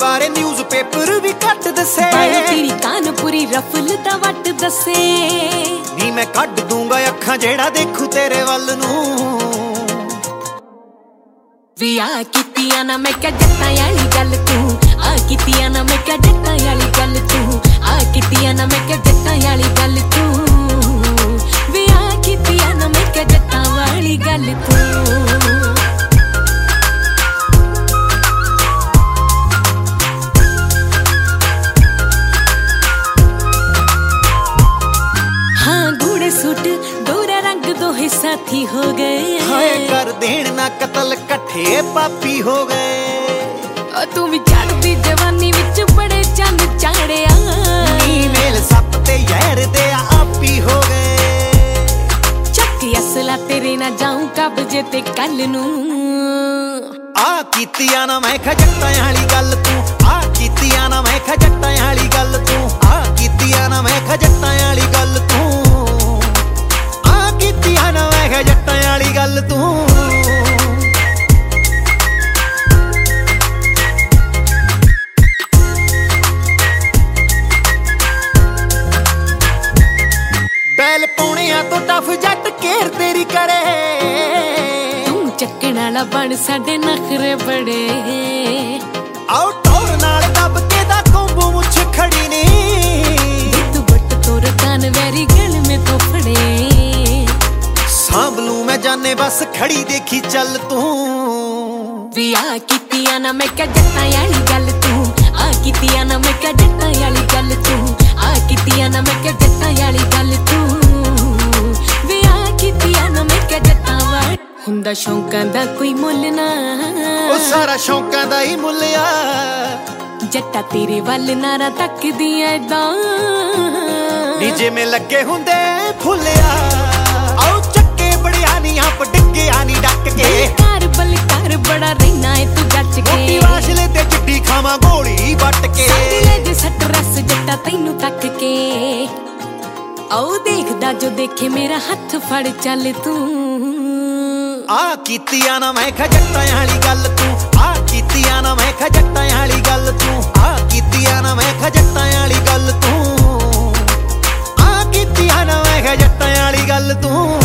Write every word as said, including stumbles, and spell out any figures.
बारे news paper भी घट दसे तेरी कानपुरी रफल दा वट दसे नी मैं कट दूंगा अखां जेड़ा देखू तेरे वल नूं वी आ कीतियां ना मैं क्या जट्टां वाली गल तू आ कीतियां ना मैं क्या जट्टां वाली गल तू आ कीतियां ना मैं क्या जट्टां वाली गल तू वी आ कीतियां ना मैं क्या जट्टां वाली गल तू दोरा रंग दो साथी हो गए हाय कर देन ना कतल कट्ठे पापी हो गए तू भी चढ़दी जवानी विच बड़े चंद चाड़िया नी मेल सप ते यार दे आपी हो गए चक असला तेरे ना जाऊं कब्जे ते कल नू आ कीतियां ना मैं खजट्टां वाली गल तू आ कीतियां ना मैं खजट्टां वाली गल तू आ कीतियां ना मैं खजट्टां वाली गल तू कीतियां ना मैं जट्टां वाली गल तू बैल पौणियां तो टफ जट घेर तेरी करे तू चक्कण वाला बन साडे नखरे बड़े आओ टोर नाल दब के दा कोंबू मुछ खड़ी नी तू बट तोर कान वेरी गल में तो फड़े सांभलू मैं जाने बस खड़ी देखी चल तू वी आ कीतियां ना मैं क्या जट्टां वाली गल तू आ कीतियां ना मैं क्या जट्टां वाली गल तू आ कीतियां ना मैं क्या जट्टां वाली गल तू वी आ कीतियां ना मैं क्या जट्टां वाली हुंदा शौकां दा कोई मुੱਲ ना ओ सारा शौकां दा ही मुੱਲ आ जट्टा तेरे वल नारा तकदियां इदां नी जिवें लगे हुंदे फुੱਲਿਆ आओ चक्के बड़िया नी आप डिगे आनी डक के कार बलकार बड़ा रहना है तू जच के मोटी वाशले ते चिट्टी खावा गोली बट के साडे जे सट रस जट्टा तैनू तक के आओ देखदा जो देखे मेरा हाथ फड़ चल तू आ कीतियां ना मैं खजट्टां वाली गल तू आ कीतियां ना मैं खजट्टां वाली गल तू आ कीतियां ना मैं खजट्टां वाली गल तू आ कीतियां ना मैं खजट्टां वाली गल तू।